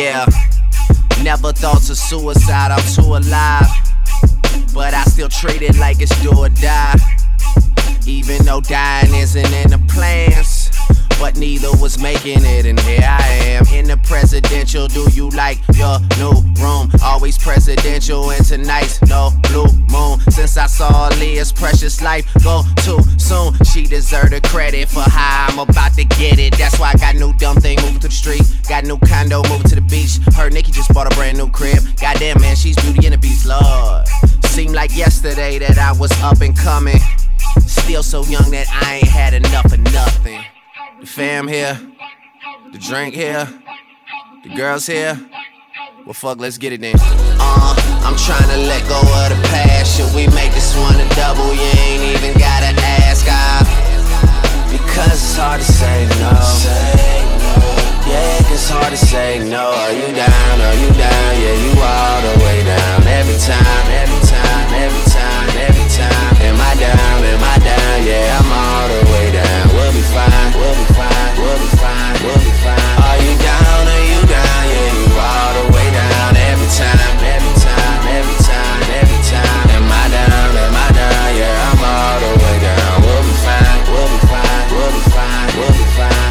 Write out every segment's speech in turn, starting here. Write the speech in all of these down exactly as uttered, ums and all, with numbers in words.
Yeah, never thoughts of suicide, I'm too alive. But I still treat it like it's do or die. Even though dying isn't in the plans, but neither was making it, and here I am in the presidential. Do you like your new room? Always presidential, and tonight's no blue moon. Since I saw Leah's precious life go too soon, she deserved the credit for how I'm about to get it. That's why I got new dumb thing moving to the street, got new condo moving to the beach. Heard Nicki just bought a brand new crib. Goddamn man, she's Beauty and the Beast, Lord. Seemed like yesterday that I was up and coming, still so young that I ain't had enough of nothing. The fam here, the drink here, the girls here. Well, fuck, let's get it then. Uh, I'm trying to let go of the past. Should we make this one a double? You ain't even gotta ask, I, because it's hard to say no. Yeah, it's hard to say no. Are you down? Are you down? Yeah, you all the way down. Every time, every time, every time, every time. Am I down? Am I down? Yeah, I'm all the way down. We'll be fine, we'll be fine, we'll be fine, we'll be fine. Are you down? Are you down? Yeah, you all the way down. Every time, every time, every time, every time. Am I down? Am I down? Yeah, I'm all the way down. We'll be fine, we'll be fine, we'll be fine, we'll be fine.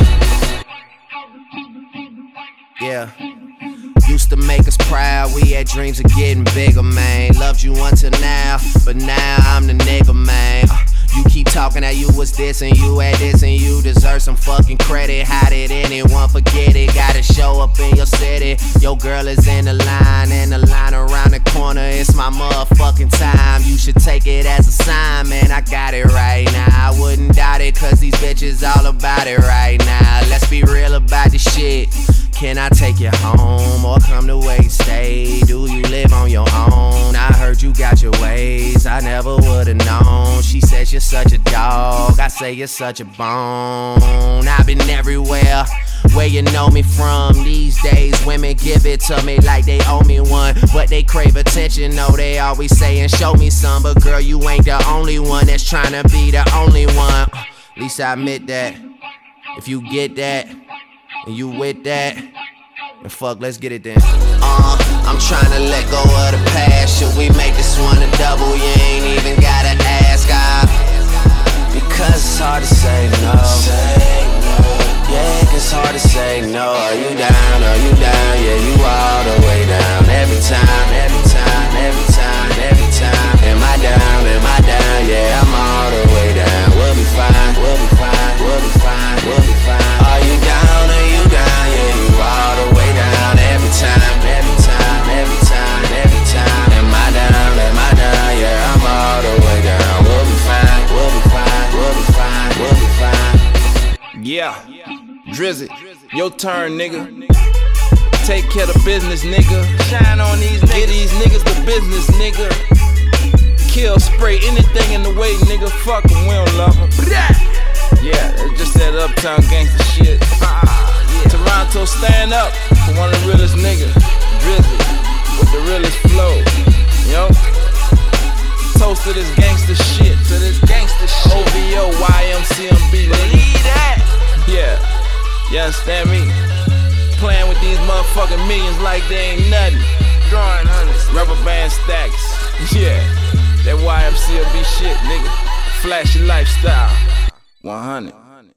Yeah. Used to make us proud, we had dreams of getting bigger, man. Loved you until now, but now I'm the nigga, man. uh, You keep talking that you was this and you had this and you deserve some fucking credit. How did anyone forget it? Gotta show up in your city. Your girl is in the line, and the line around the corner. It's my motherfucking time. You should take it as a sign, man. I got it right now. I wouldn't doubt it, cause these bitches all about it right now. Let's be real about this shit. Can I take you home or come to where you stay? Do you live on your own? I heard you got your ways, I never would've known. She says you're such a dog, I say you're such a bone. I've been everywhere where you know me from. These days women give it to me like they owe me one, but they crave attention, no, they always saying show me some. But girl, you ain't the only one that's trying to be the only one. At least I admit that. If you get that and you with that, and fuck, let's get it then. Uh, I'm trying to let go of the past. Should we make this one a double? You ain't even gotta ask, I, because it's hard to say no. Yeah, it's hard to say no. Are you down? Are you down? Yeah, you all the way down. Every time, every time, every time, every time. Am I down? Am I down? Yeah, I'm all the way down. We'll be fine, we'll be fine, we'll be fine, we'll be fine. Are you down? Are you down? Yeah, you all the way down. Every time, every time, every time, every time. Am I down? Am I down? Yeah, I'm all the way down. We'll be fine, we'll be fine, we'll be fine, we'll be fine. Yeah, Drizzy, your turn, nigga. Take care of business, nigga. Shine on these niggas. Get these niggas the business, nigga. Kill, spray anything in the way, nigga. Fuck 'em, we don't love 'em. Yeah, it's just that uptown gangsta shit. Toronto, stand up for one of the realest niggas. Drizzy, with the realest flow. Yo, toast to this gangsta shit. To this gangsta shit. O V O, Y M C M B, nigga. That. Yeah, you understand me? Playing with these motherfucking millions like they ain't nothing. Drawing hundreds, rubber band stacks. Yeah, that Y M C M B shit, nigga. Flashy lifestyle. one hundred.